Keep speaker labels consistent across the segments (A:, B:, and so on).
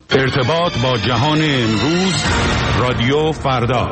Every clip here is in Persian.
A: ارتباط با جهان امروز، رادیو فردا.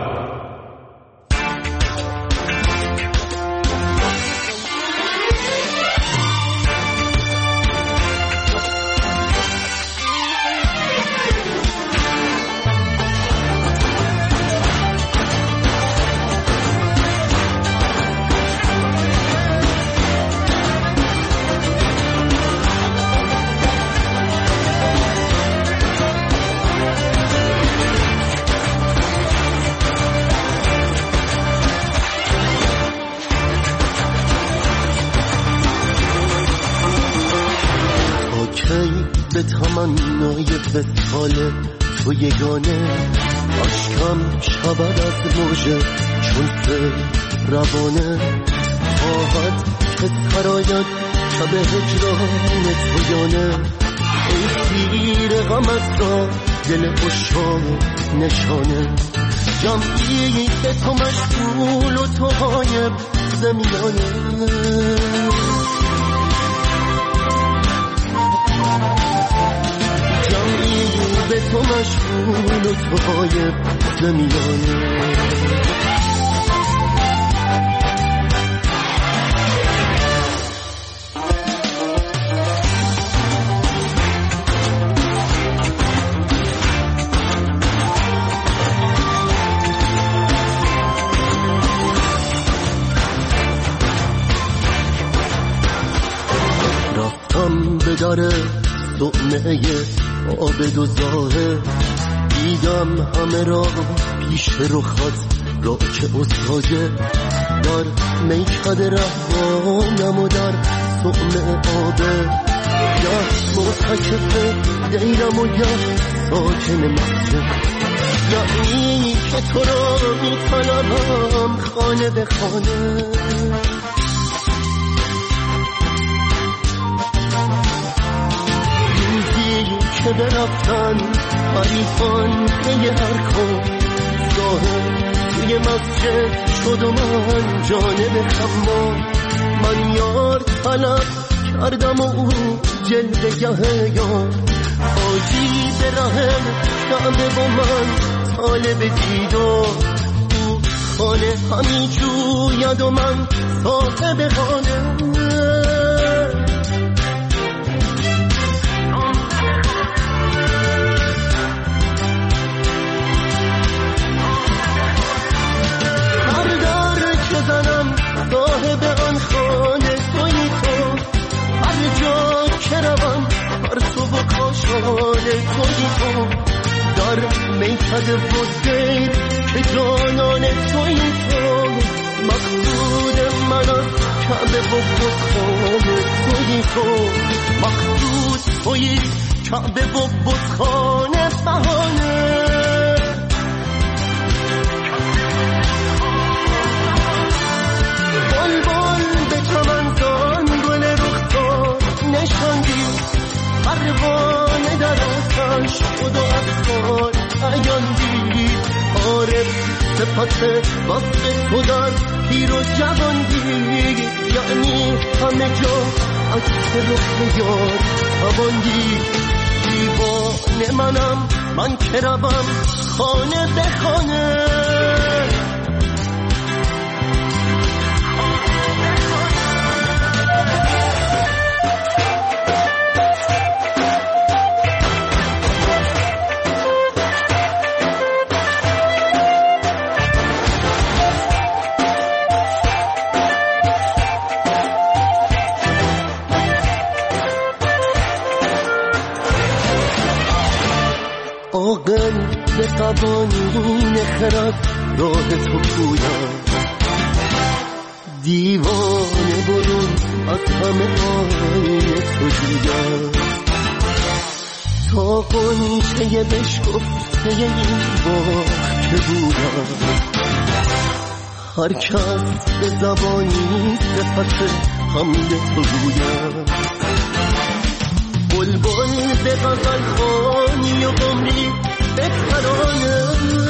B: به تمنای وصال تو یگانه عشقم شود از موجه چون روانه خواهد که سراید شب هجران تویانه ای تیر غمت را دل عشاق نشانه جمعی به تو مشغول و تو غایب زمینانه به تو مشغول و تو غایب زمینانه رفتم به در صومعه عابد و زاهد دیدم همه را پیش رخت را که استاده در میکده رهبانم و در صومعه آبه یا معتکف دیرم و یا ساکن مسجد یعنی که تو را میطلبم خانه به خانه که برفتن حریفان پی هر کن ظاهر توی مسجد شد و من جانب خمام من یار طلب کردم و او جلوه یار آجی به رحم کعبه با من طالب دیدار او خانه همی جوید و من صاحب خانه صاحب آن خانه توی تو هر جا که روم هر تو و کاشانه توی تو در میکده و دیر که جانان توی تو مقصود من از کعبه و بتخانه توی تو مقصود توی کعبه و بتخانه بهانه نشاندی پروانه در آتش شد و افکار عیاندی عارف صفت وصف تو در پیر و جواندی یعنی همه جا عکس رخ یار تواندی دیوانه من که روم خانه به خانه عاقل به قوانین خرد راه تو پویم دیوانه برون از همه آینه تو جویم تا قنچه بشکفته این باغ که بودم هر کس به زبانی صفت حمد تو گویم بلبل به غزل خوانی و عمری به ترانه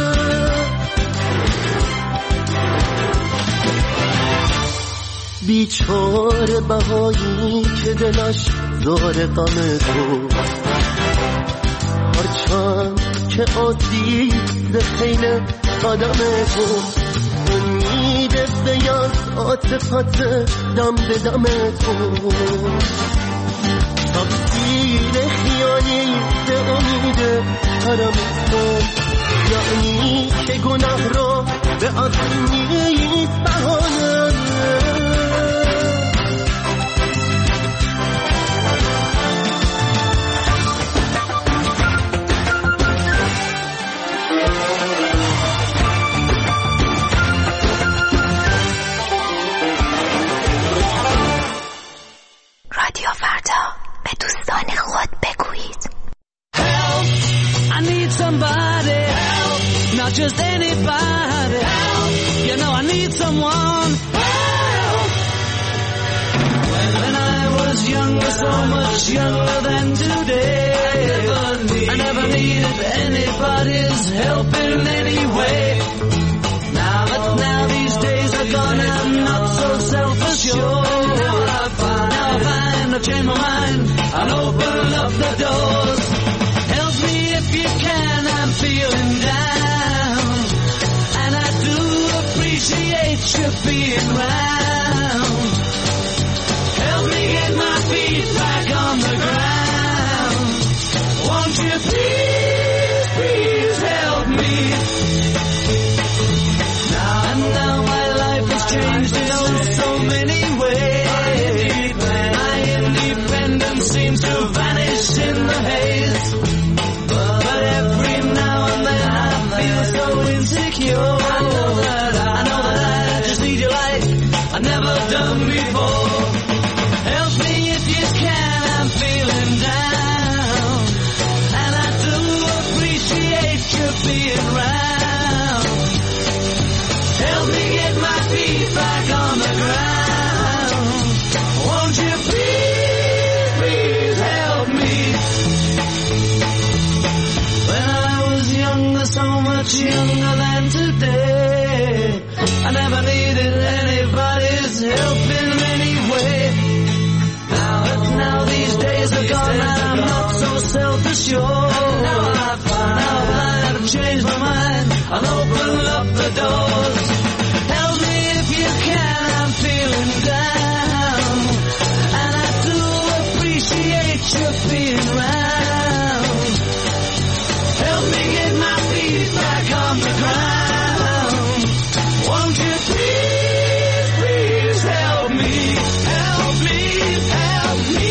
B: بیچاره بهایی که دلش زار غم تو هرچند که آسیب خیلی قدم تو امید بیاد عاطفت دم به دم تو تفسیر خیالی به امید حرم تو یعنی که گناه را به عزم نیست بهانه
C: رادیو فردا به دوستان خود بگویید
D: Help, I need somebody help, not just anybody help, you know I need someone help. When I was younger, so much younger than today, I never needed anybody's help in any way. Now these days are gone, I'm not so self-assured. Now I find I've changed my mind, I'll open up the doors. Help me if you can, I'm feeling down, and I do appreciate you being round. Help me get my feet back on the ground. Won't you please, please help me? Now my life has changed in so many ways. My independence seems to vanish in the haze. But every now and then I feel so insecure. I know that I just need you like I've never done before. Help me if you can, I'm feeling down, and I do appreciate you being round. Help me get my feet back on the ground. Won't you please, please help me? When I was younger, so much younger than today, I never needed anybody's help in any way. Now these days are gone, and I'm not so self-assured. Now I've changed my mind, I'll open up the doors. Help me if you can, I'm feeling down, and I do appreciate you being round. Help me get my feet back on the ground. Won't you please, please help me? Help me, help me.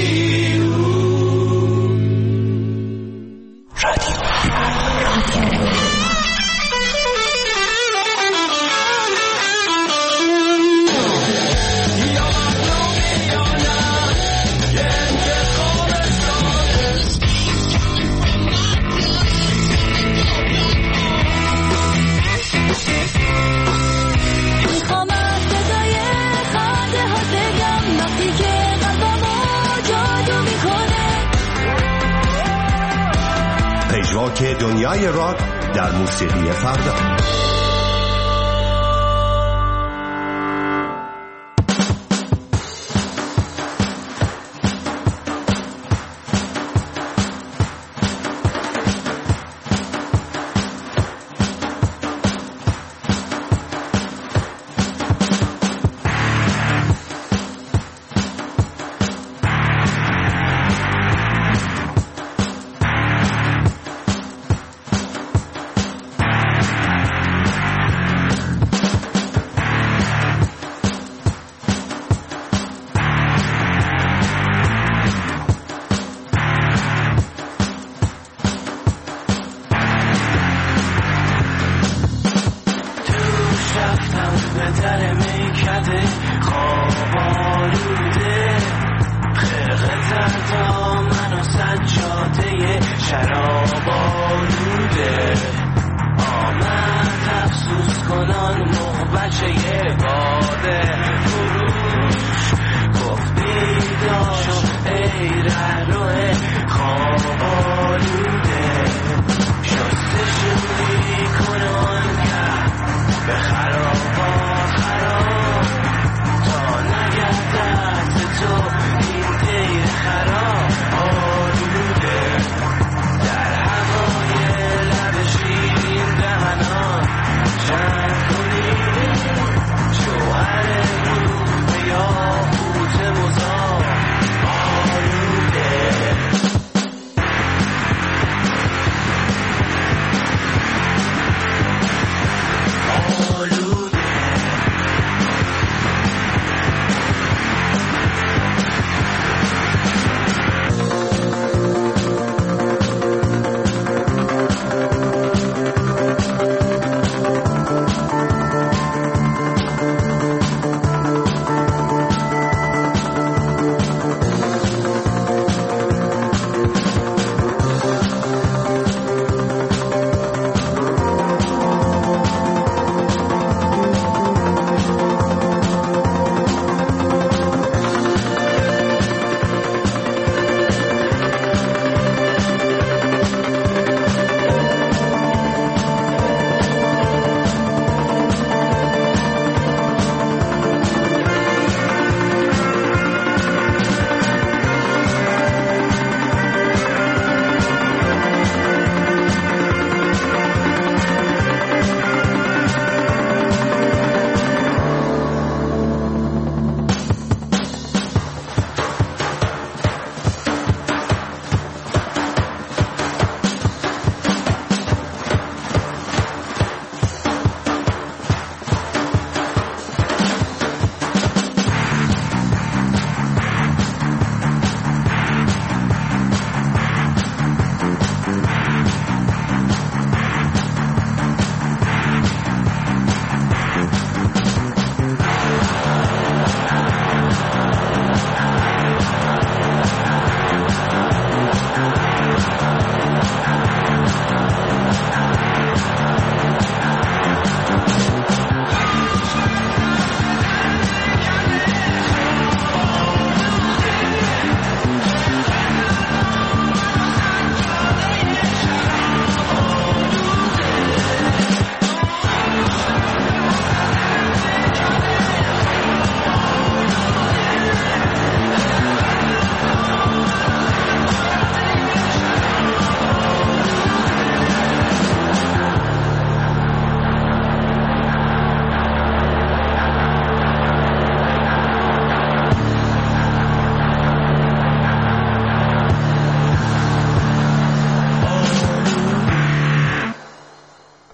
C: میخوام از صدای خنده ها بگم وقتی که قلبمو جادو میکنه
E: پژواک دنیای راک در موسیقی فردا.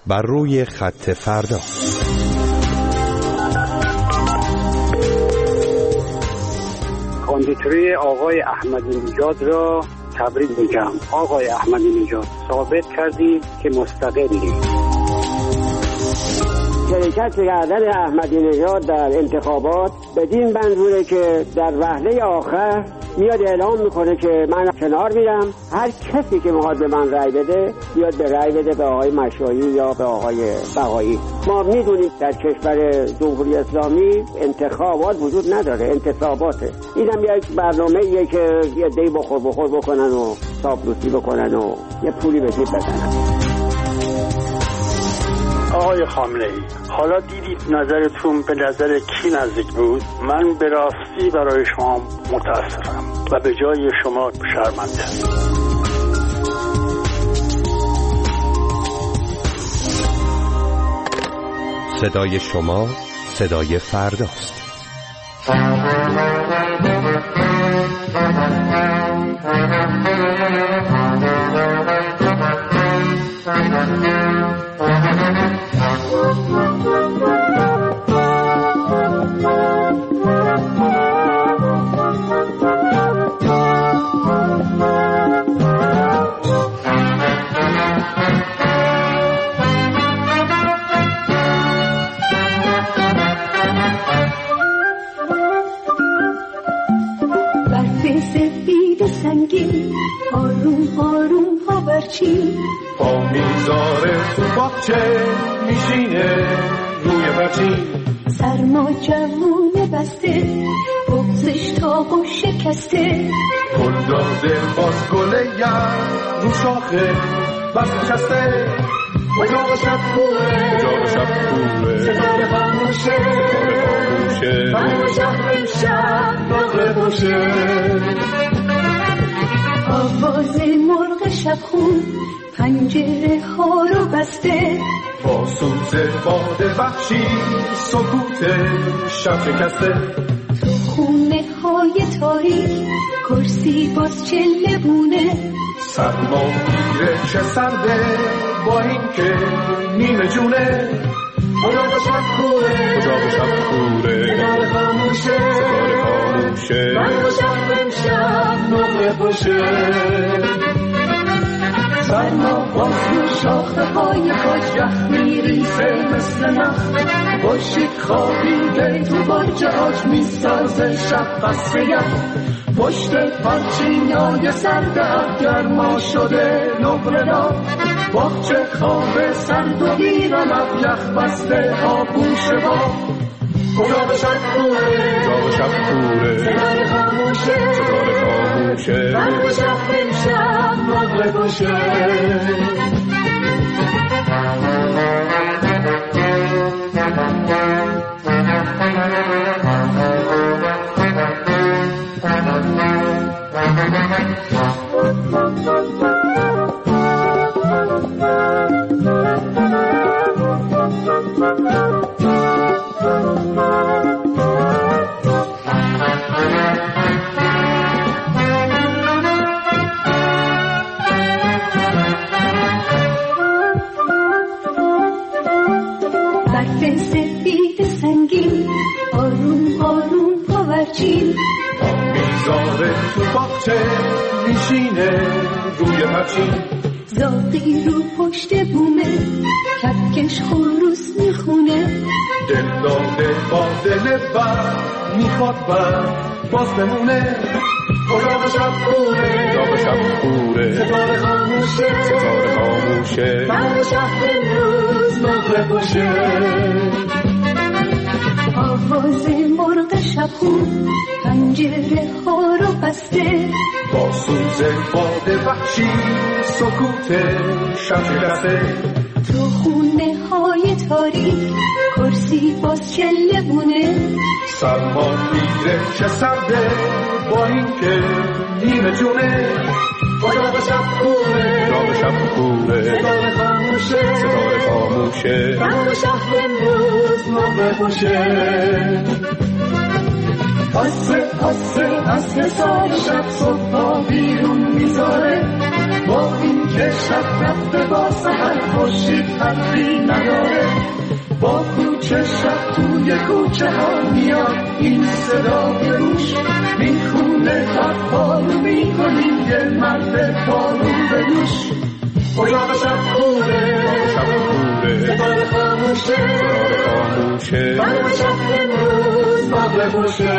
E: بر روی خط فردا.
F: کاندیدوری آقای احمدی نژاد را تبریک میگم. آقای احمدی نژاد ثابت کردی که مستقلی.
G: شرکت کردن احمدی نژاد در انتخابات بدین منظوره که در وهله آخر میاد اعلام میکنه که من کنار میرم، هر کسی که میخواد به من رأی بده بیاد به رأی بده به آقای مشایی یا به آقای بقایی. ما میدونیم در کشور جمهوری اسلامی انتخابات وجود نداره، انتصاباته. اینم یک برنامه‌ایه که یه دی بخور بکنن و چاپلوسی بکنن و یه پولی به جیب بزنن.
F: آقای خامنه‌ای، حالا دیدید نظرتون به نظر کی نزدیک بود؟ من به راستی برای شما متاسفم و به جای شما شرمنده.
E: صدای شما صدای فرداست.
B: پا میذاره تو باغچه میشینه روی برچین،
H: سرما جوونه بسته بغزش تاقو شکسته،
B: گل داده باز گله یم رو شاخه بس نشسته، اجاق شب کوره ستاره خاموشه من و شهر امشب نقره باشه،
H: آواز مرغ شبخون پنجره ها رو بسته،
B: با سوز باد وحشی سکوت شب شکسته،
H: تو خونه های تاریک کرسی باز چله بونه،
B: سرما میره چه سرده با این که نیمه جونه، اجاق شب کوره ستاره خاموشه من و شهر امشب نقره باشه، سرما باز رو شاخه های کاج یخ میریزه مثل نخ، باشید خوابیده تو باج آج میسازه شب قصر یخ، پشت پرچینای سرد گرما شده نقره را، باغچه خواب سرد و ویران یخ بسته آبوش با، اجاق شب کوره ستاره خاموشه من و شهر امشب نقره باشه. میذاره تو باغچه میشینه روی پرچین،
H: زاغی رو پشت بومه کپکش خروس میخونه،
B: دل داده با دل بر میخواد بر باز بمونه، اجاق شب کوره ستاره خاموشه من و شهر امروز نقره باشه،
H: آواز مرغ شبخون پنجره ها رو بسته،
B: با سوز باد وحشی سکوت شب شکسته،
H: تو خونه های تاریک کرسی باز چله بونه،
B: سرما میره چه سرده با این که نیمه جونه، اجاق شب کوره ستاره خاموشه من و شهر امروز نقره باشه، پس سال شب صبح بیرون میذاره با این که شب رفته با سحر خورشید حرفی نداره با کوچه شب توی کوچه ها میاد این صدا به گوش میخونه تقالو میکنیم یه مرد پالو به دوش اجاق شب خوبه ستاره خاموشه برم شب امروز باغ بپوشه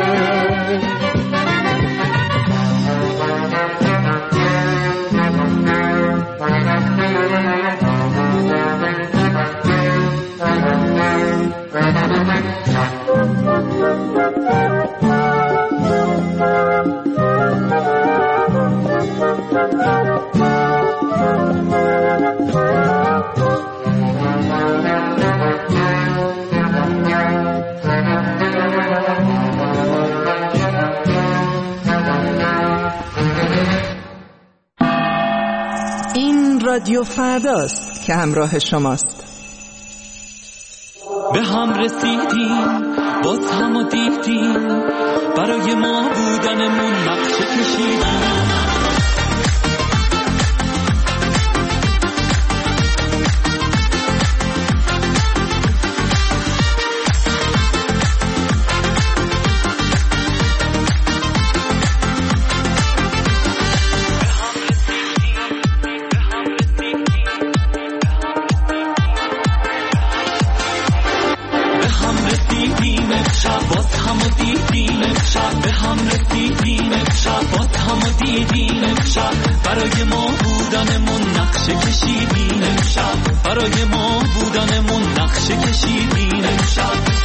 I: این رادیو فرداست که همراه شماست.
D: به هم رسیدیم باز هم و دیدیم برای ما بودنمون نقشه کشیدیم برای ما بودنمون نقشه کشیدیم امشب برای ما بودنمون نقشه کشیدیم امشب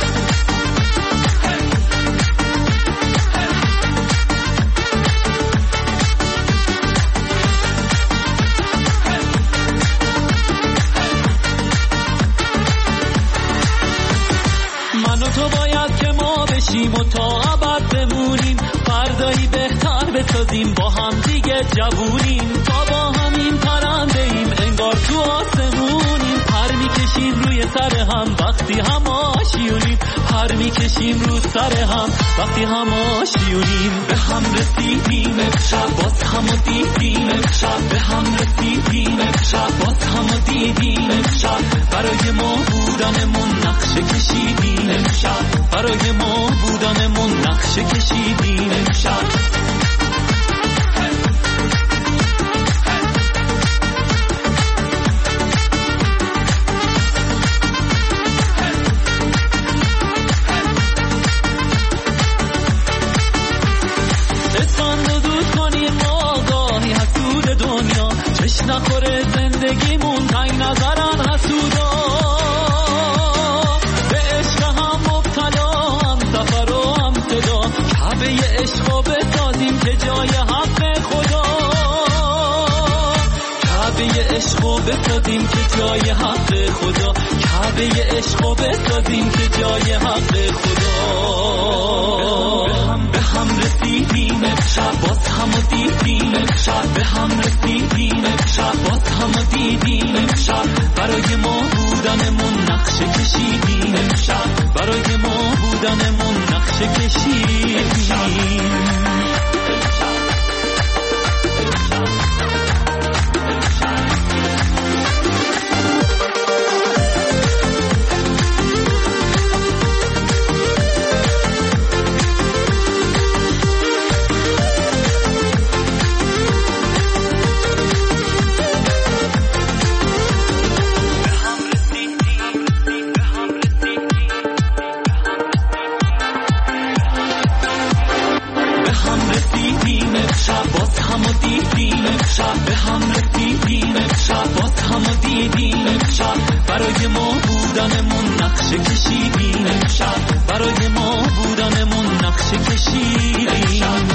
D: من و تو باید که ما بشیم و تا ابد بمونیم فردایی بهتر بسازیم با هم دیگه جوونیم تا با همین پرنده ایم انگار تو آسمونیم پر میکشیم روی سر هم وقتی هم آشیونیم پر میکشیم رو سر هم وقتی هم آشیونیم به هم رسیدیم امشب باز هم و دیدیم امشب به هم رسیدیم امشب باز هم و دیدیم امشب برای ما بودنمون نقشه کشیدیم امشب برای ما بودنمون نقشه کشیدیم امشب نخوره زندگیمون تنگ نظرن حسودا به عشق هم مبتلا هم سفر و هم صدا کعبه عشقا بسازیم که جای حق خدا کعبه عشقا بسازیم که جای حق خدا کعبه عشقا بسازیم که جای حق خدا به هم رسیدیم امشب باز هم و دیدیم امشب به هم رسیدیم امشب باز هم و دیدیم امشب برای ما بودنمون نقشه کشیدیم امشب برای ما بودنمون نقشه کشیدیم برای ما بودنمون نقشه کشیدیم امشب برای ما بودنمون نقشه کشیدیم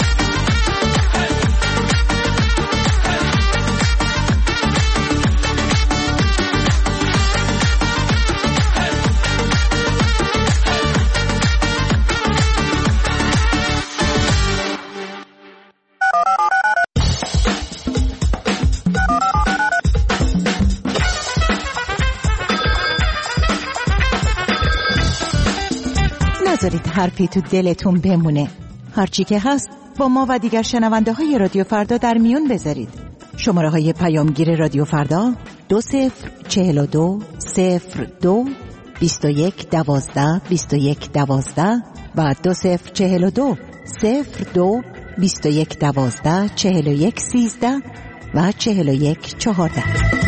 J: نذارید حرفی تو دلتون بمونه. هرچی که هست با ما و دیگر شنونده های رادیو فردا در میون بذارید. شماره های پیامگیر رادیو فردا 2042 02 21 12 21 12 و 2042 02 21 12 41 13 و 41 14.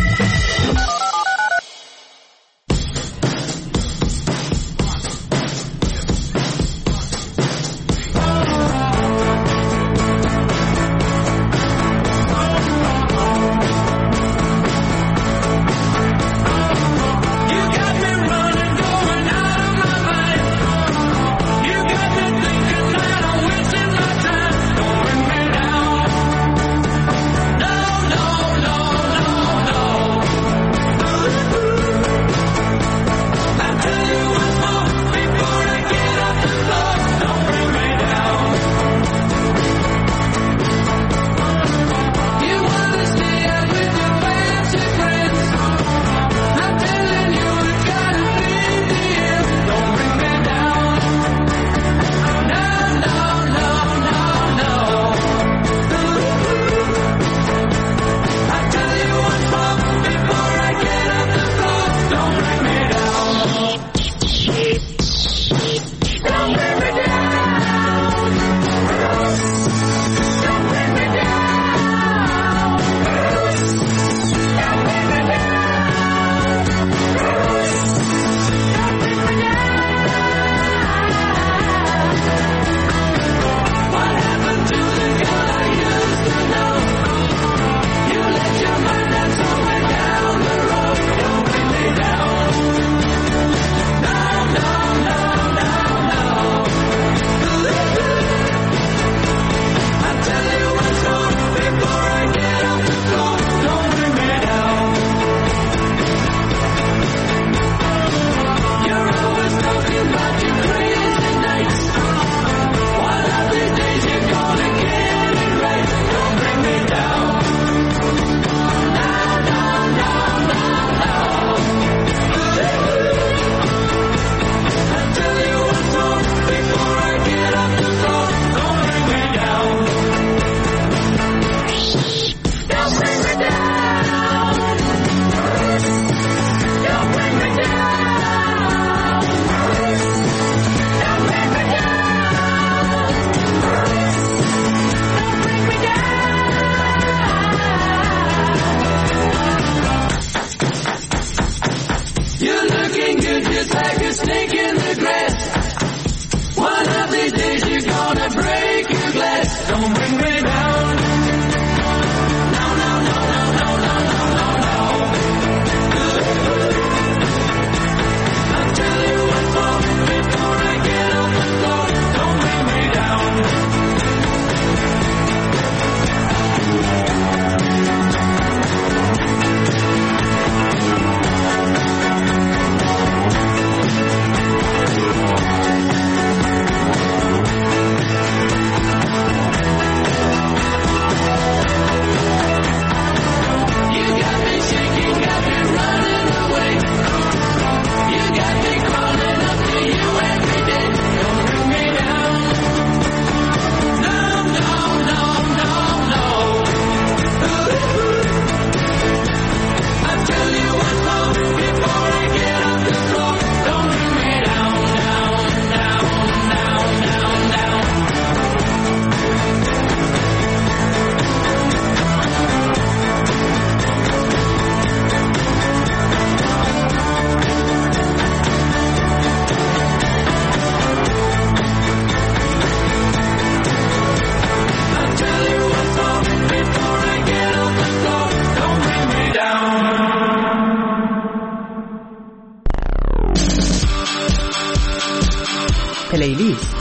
K: پلیلیست.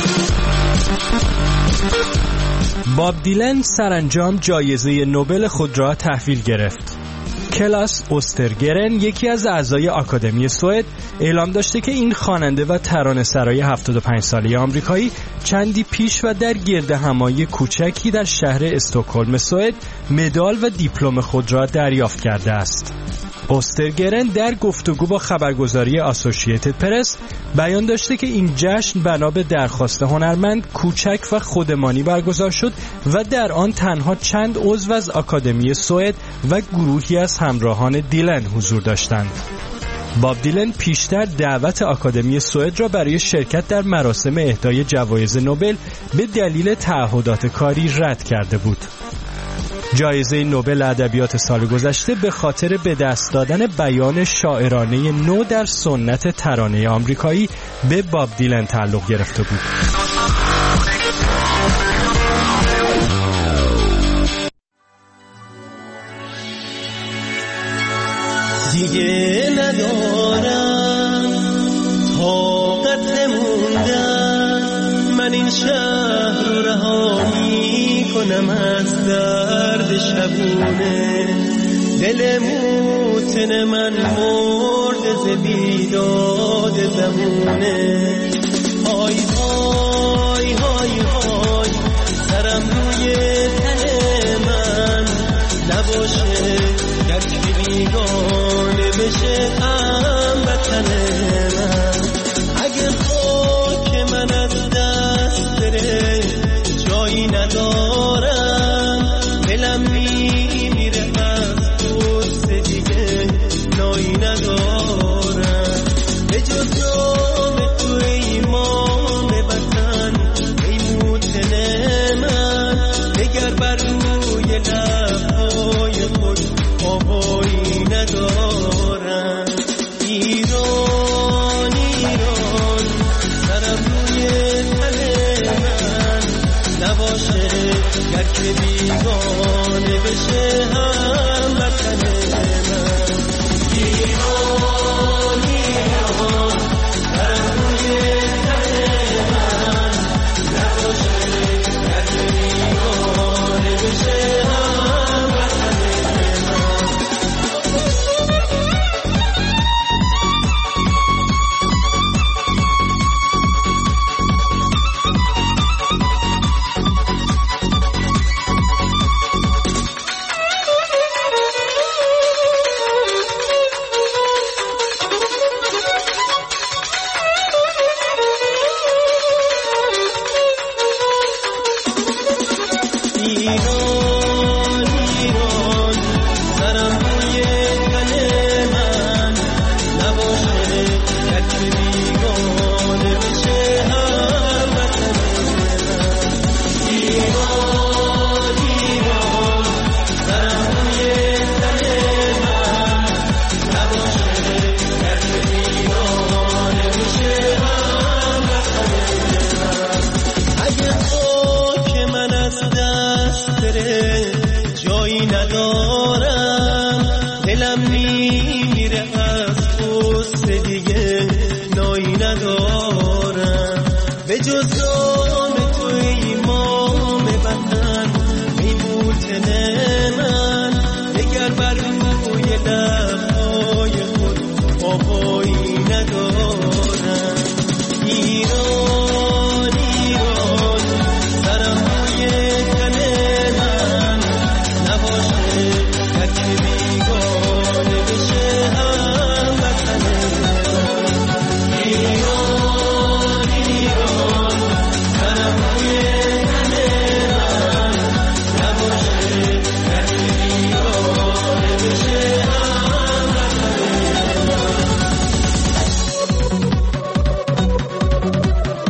K: باب دیلن سرانجام جایزه نوبل خود را تحویل گرفت. کلاس اوسترگرن، یکی از اعضای آکادمی سوئد، اعلام داشته که این خواننده و ترانه‌سرای 75 ساله آمریکایی چندی پیش و در گردهمایی کوچکی در شهر استکهلم سوئد مدال و دیپلم خود را دریافت کرده است. اوسترگرن در گفتگو با خبرگزاری آسوشییتد پرس بیان داشته که این جشن بنا به درخواست هنرمند کوچک و خودمانی برگزار شد و در آن تنها چند عضو از آکادمی سوئد و گروهی از همراهان دیلن حضور داشتند. باب دیلن پیشتر دعوت آکادمی سوئد را برای شرکت در مراسم اهدای جوایز نوبل به دلیل تعهدات کاری رد کرده بود. جایزه نوبل ادبیات سال گذشته به خاطر به دست دادن بیان شاعرانه نو در سنت ترانه آمریکایی به باب دیلن تعلق گرفته بود.
D: دیگه ندارم طاقت موندن، من این شهر رو رها میکنم از درد شبونه، دل موتن من مرد ز بیداد بمونه. های های های های سرم روی تن من نباشه، گر که بیگانه بشه هموطن من. اگه خاک من از دست بره جایی ندارم، دلم میمیره از دوست دیگه نایی ندارم. به جز نام تو ایمان وطن ای موتن من، دگر بر روی لبهای خود آوایی ندارم. ایران ایران سرم روی تن من نباشه، گر که بیگانه بشه هموطن من. ایران ایران سرم روی تن من نباشه، گر که بیگانه بشه هموطن من. جایی ندارم، دلم میمیره از دوست دیگه نایی ندارم. به جز نام تو ایمام وطن ای موتن من، دگر بر روی لبهای خود آوایی ندارم. ایران ایران سرم روی تن من نباشه، گر که بیگانه بشه هموطن من. ایران ایران سرم روی تن من نباشه، گر که بیگانه بشه هموطن من.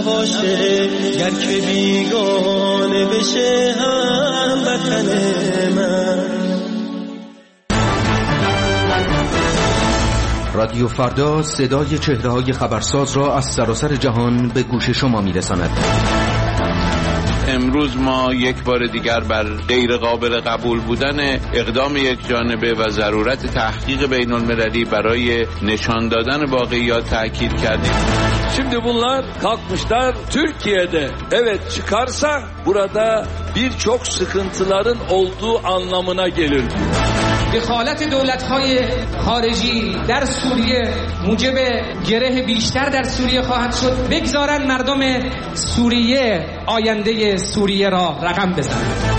D: نباشه، گر که بیگانه بشه هم وطن من.
L: رادیو فردا صدای چهره‌های خبرساز را از سراسر جهان به گوش شما می‌رساند.
M: امروز ما یک بار دیگر بر غیر قابل قبول بودن اقدام یک جانبه و ضرورت تحقیق بین المللی برای نشان دادن واقعیات تاکید کردیم.
N: Şimdi bunlar kalkmışlar Türkiye'de evet çıkarsa burada birçok sıkıntıların olduğu anlamına gelir.
O: دخالت دولت‌های خارجی در سوریه موجب گره بیشتر در سوریه خواهد شد. بگذارن مردم سوریه آینده سوریه را رقم بزنند.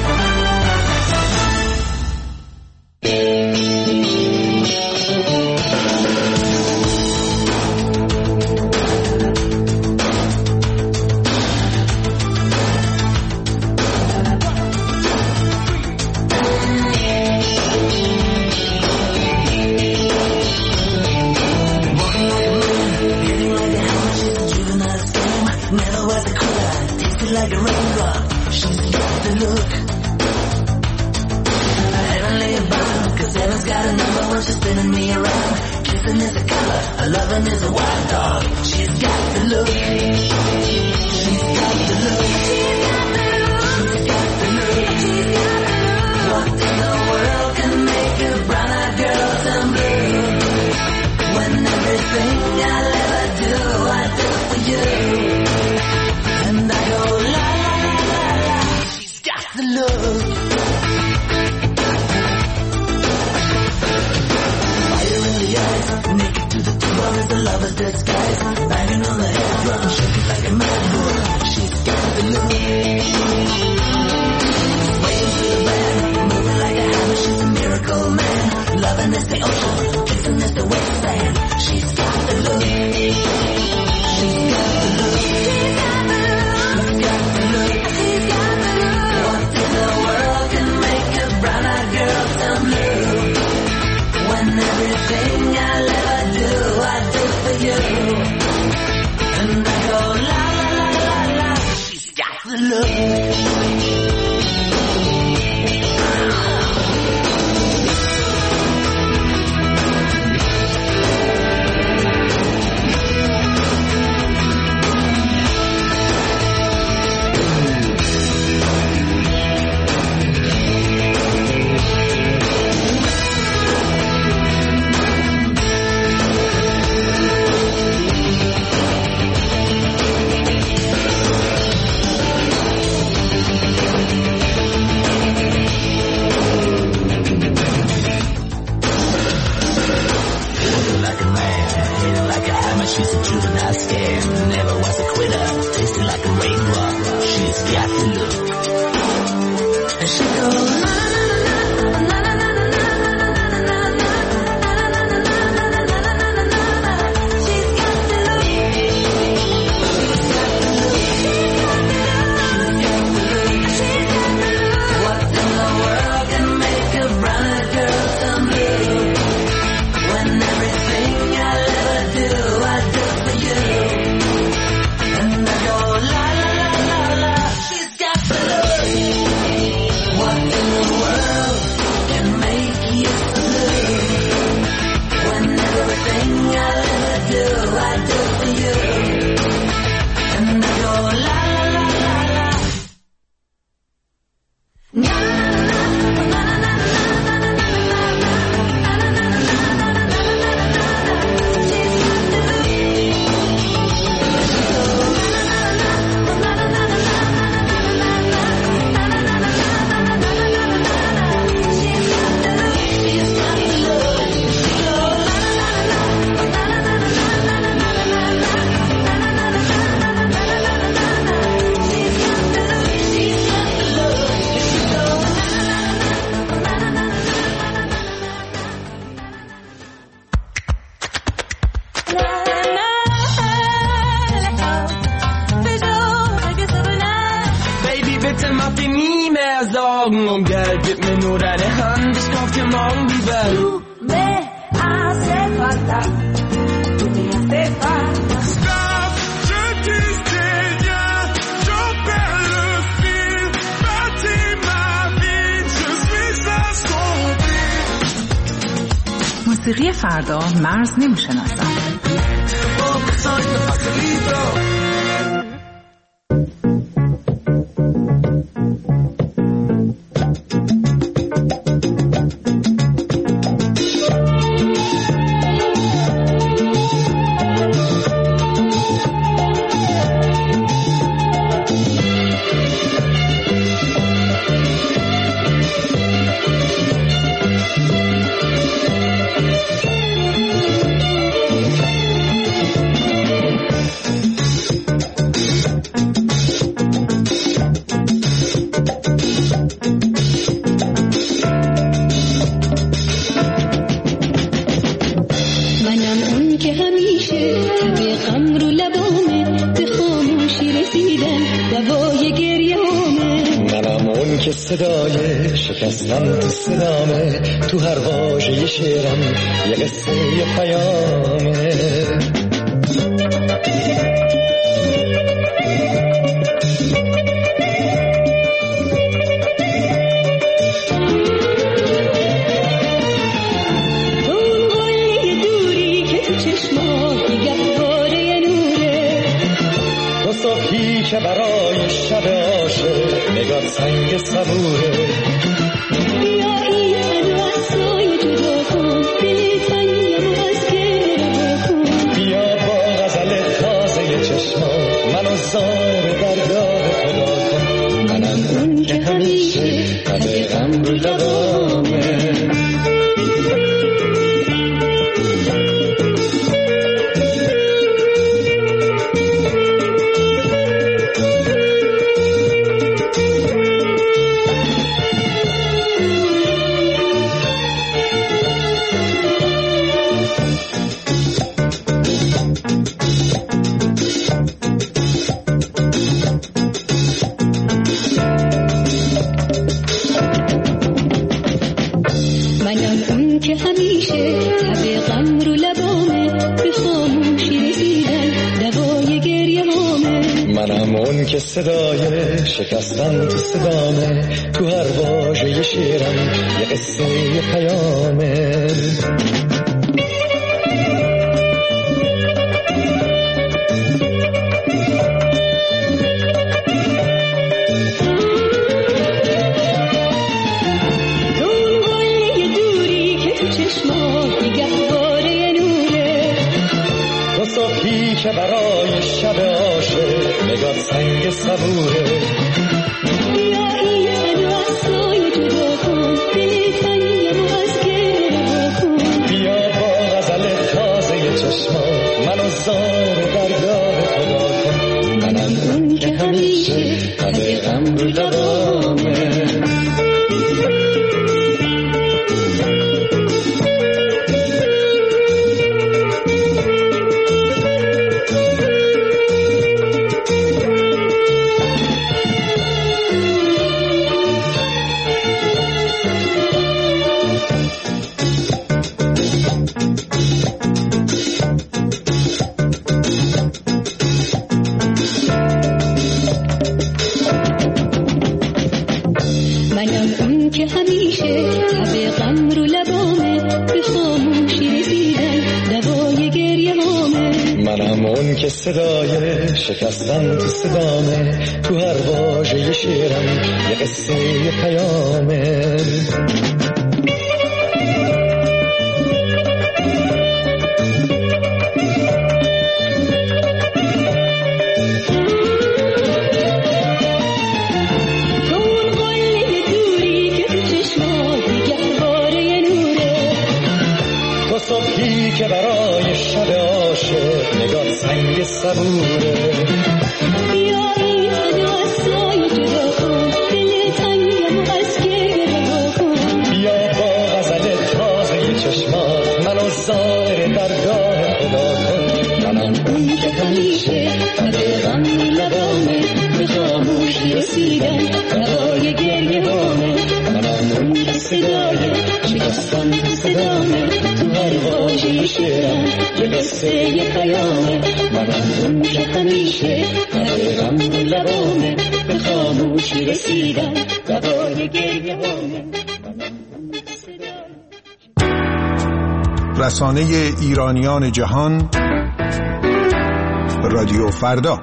B: Stop, shut this dead.
I: موسیقی فردا مرز نمی‌شناسد.
P: صدای شکستن تو صدامه، تو هر واژه شعرم یه قصه یه پیامه.
H: اون قله دوری که تو چشمات گهواره نوره،
P: تو صبحی که برای شب عاشق نگاه سنگ صبوره.
H: بیا این تنو از سایه جدا کن، دل تنگم از گره کن.
P: بیا با غزل تازه چشمات منو زار درگاه خدا کن. منم اون که همیشه همه غم رو لبامه. که صدای شکستن تو صدامه، تو هر واژه شعرم یه قصه یه پیامه.
H: اون قله دوری که تو چشمات گهواره نوره،
P: تو صبحی که برای شب عاشق نگاه سنگ صبوره.
H: بیا این تنو از سایه جدا کن، دل تنگم از گره کن.
P: بیا با غزل تازه چشمات منو زار درگاه خدا کن. منم اون که همیشه همه غم رو لبامه. که صدای شکستن تو صدامه، تو هر واژه شعرم یه قصه یه پیامه. که برای شب عاشق نگاه سنگ صبوره.
H: بیا این تنو از سایه جدا کن، دل تنگم از گره کن.
P: بیا با غزل تازه چشمات منو زار درگاه خدا کن. منم اون که همیشه همه غم لبامه، به خاموشی رسیدن هوای گریه بامه. منم اون که صدای شکستن تو صدامه، تو هر واژه شعرم یه قصه یه پیامه. منم اون که همیشه همه غم لبامه، به خاموشی رسیدن هوای گریه بامه.
Q: رسانه ایرانیان جهان، رادیو فردا.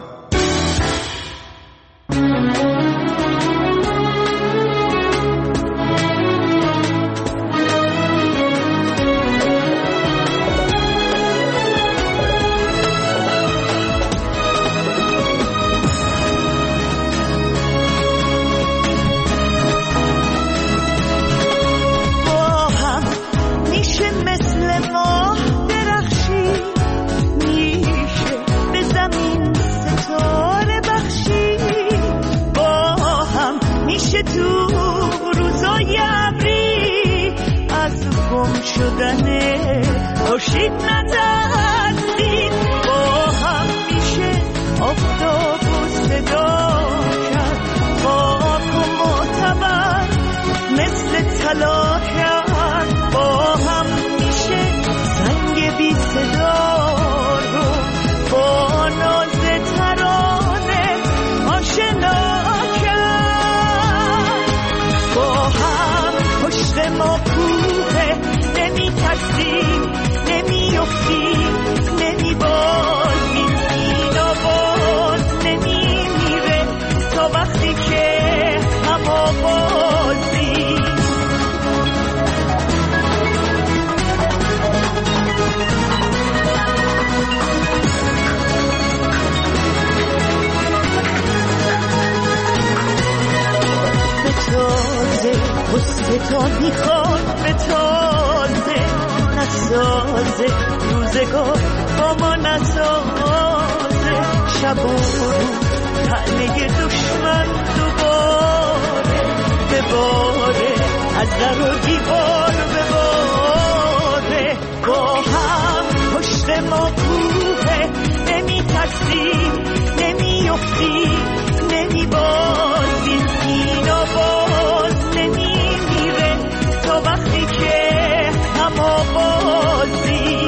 R: خورشید نترسید، با هم میشه آفتاب و صدا کرد، خاک و معتبر مثل طلا کرد، با هم میشه زنگ بی صدا رو با ناز ترانه آشنا کرد، با هم پشت ما کوه نمی ترسیم، نمی‌افتیم، نمی‌بازیم، این آواز نمی‌میره تا وقتی که هم آوازیم. به تازه غصه تا میخواد، به تازه نسازه روزگار با ما نسازه، شب و روز طعنه دشمن دوباره بباره، از در و دیوار بباره، با هم پشت ما کوه نمی ترسیم، نمی افتیم، نمی بازیم، این آواز نمی میره تا وقتی که هم آوازی.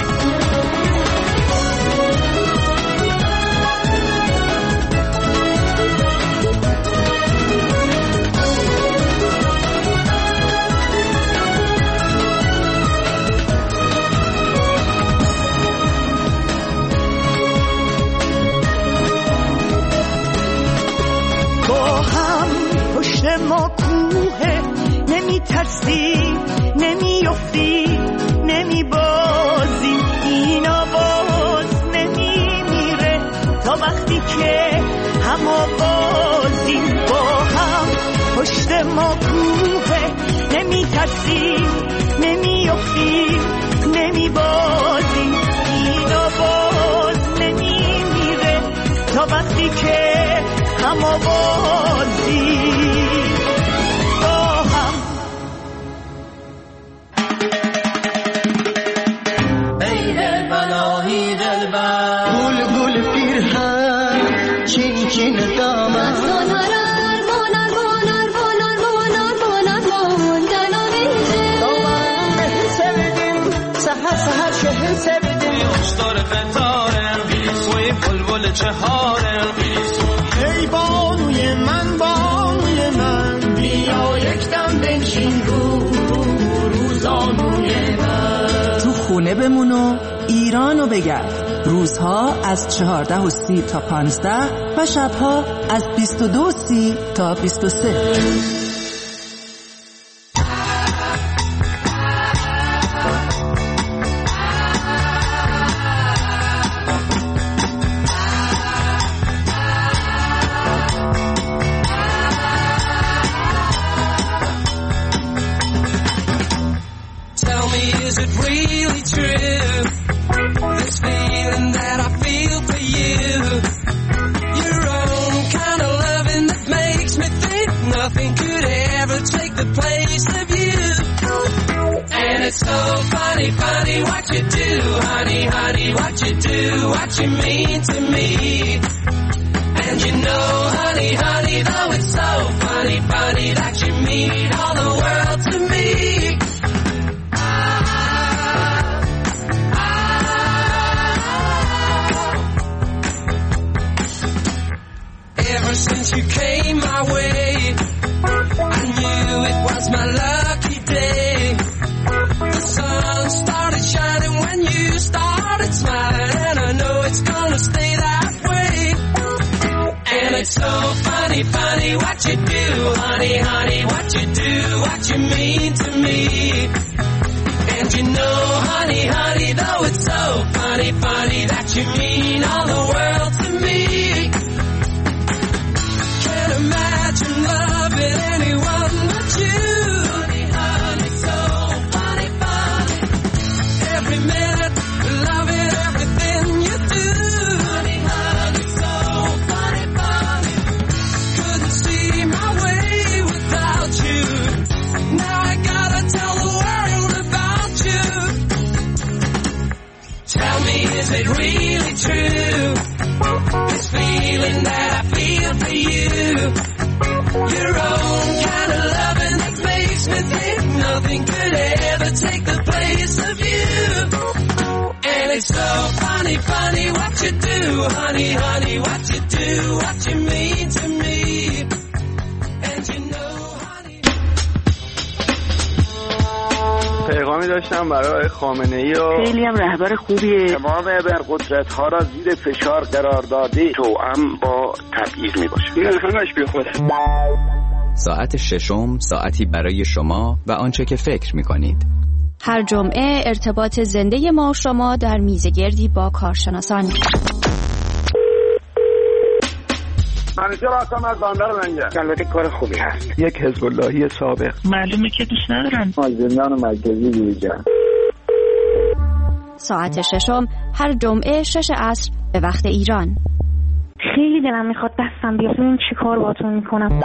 R: با هم پشت ما کوه نمی ترسیم، نمی افتیم، نمی بازیم، این آواز نمی میره تا وقتی که هم آوازیم. با هم پشت ما کوه نمی ترسیم، نمی افتیم، نمی بازیم، این آواز نمی میره تا وقتی که هم آوازیم.
B: ای بانوی من، بانوی من، بیا یکدم بنشین روزانوی من.
I: تو خونه بمون و ایرانو بگرد. روزها از 14:30 تا 15 و شبها از 22:30 تا 23.
D: It's so funny, funny what you do, honey, honey, what you do, what you mean to me. And you know, honey, honey, though it's so funny, funny that you mean all the world to me. Ever since you came my way, I knew it was my lucky day. The sun started shining. it's so funny, funny what you do, honey, honey, what you do, what you mean to me. And you know, honey, honey, though it's so funny, funny that you mean all the world to me. Can't imagine loving anyone but you. Honey, honey, so funny, funny. Every minute, loving everything you do. Honey, honey, so funny, funny. Couldn't see my way without you. Now I gotta tell the world about you. Tell me, is it really true? This feeling that I feel for you. Your own kind of loving that makes me think nothing could ever take the place of you. And it's so funny, funny what you do, honey, honey, what you do, what you mean to me. And you know, honey.
F: پیغامی داشتم برای خامنه‌ای و
S: خیلی هم رهبر خوبیه.
F: تمام ابرقدرت‌ها را زیر فشار قرار داده توأم با تبعیض میباشه. این همش بیخوده.
T: ساعت ششم ساعتی برای شما و آنچه که فکر می‌کنید.
U: هر جمعه ارتباط زنده ما و شما در میزگردی با کارشناسان.
F: منیجر هستم از بندر منجر. البته کار خوبی هست. یک حزب اللهی سابق.
S: معلومه که دوست ندارن.
F: زندان مرکزی دیجا.
U: ساعت ششم هر جمعه 6 عصر به وقت ایران.
S: خیلی دلم میخواد دستم بیاد. این چی کار باتون میکنم؟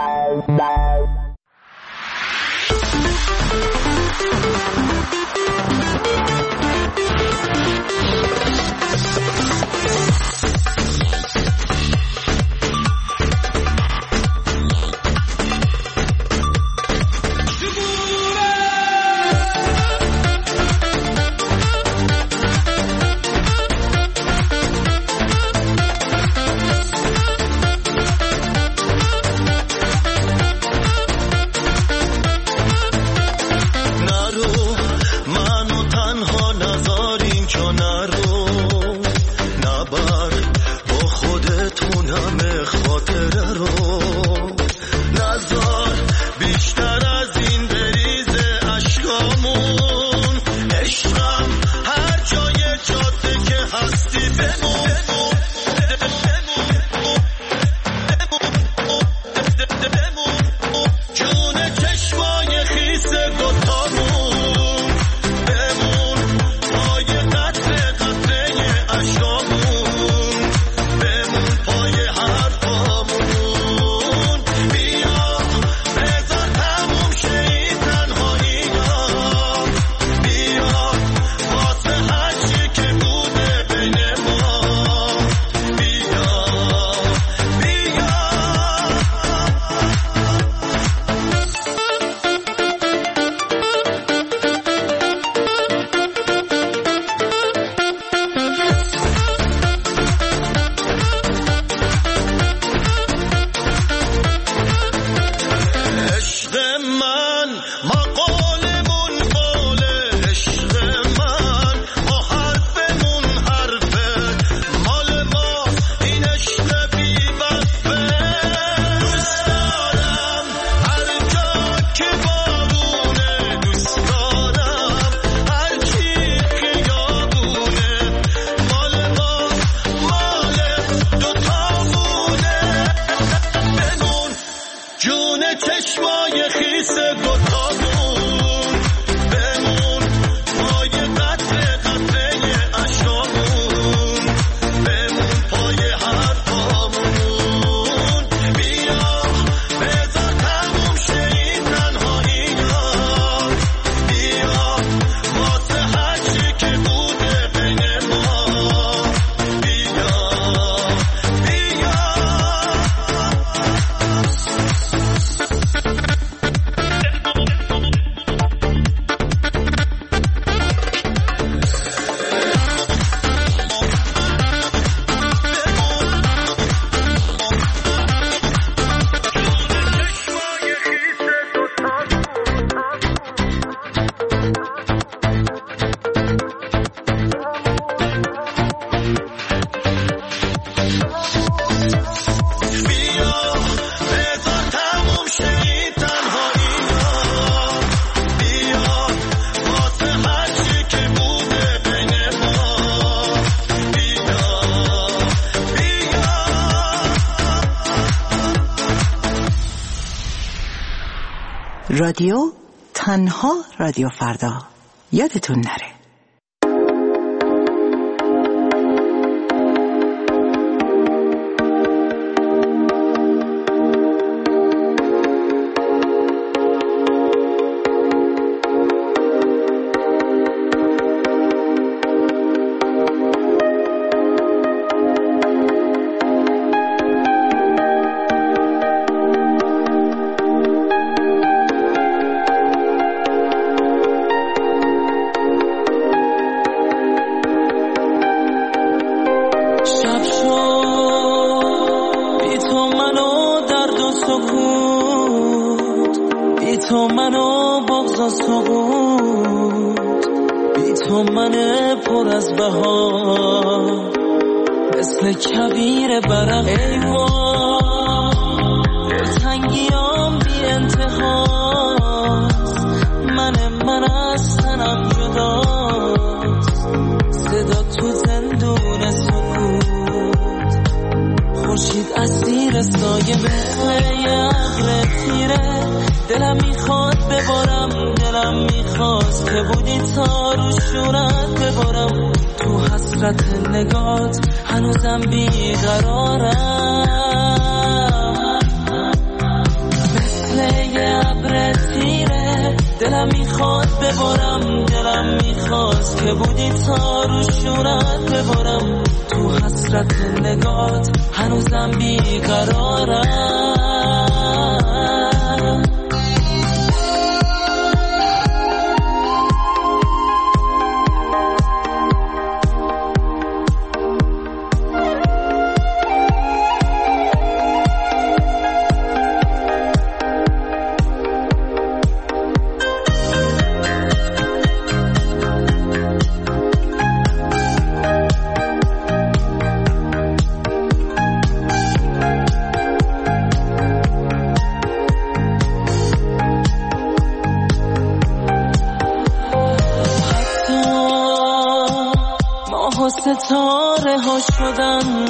I: رادیو تنها رادیو فردا. یادتون نره.
D: ستاره ها شدن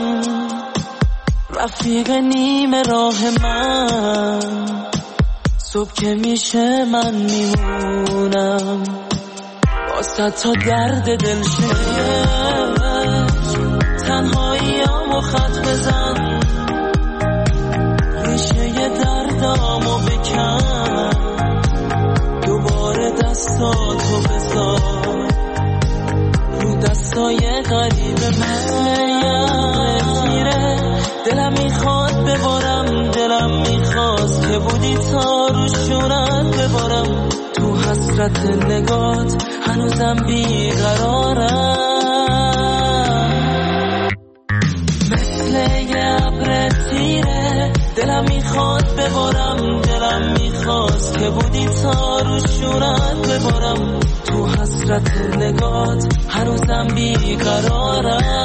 D: رفیق نیم راه من، صبح که میشه من میمونم واسه تا درد دل تنهاییامو خط بزن، ریشه دردامو بکن، دوباره دستاتو بذار رو دستای غریب من. میره دلم میخواد ببارم، دلم میخواست که بودی تا رو شونت ببارم، تو حسرت نگات هنوزم بیقرارم، مثل یه ابر تیره دلم میخواد ببارم، دلم میخواست که بودی تا رو شونت ببارم، تو حسرت نگات هنوزم بیقرارم.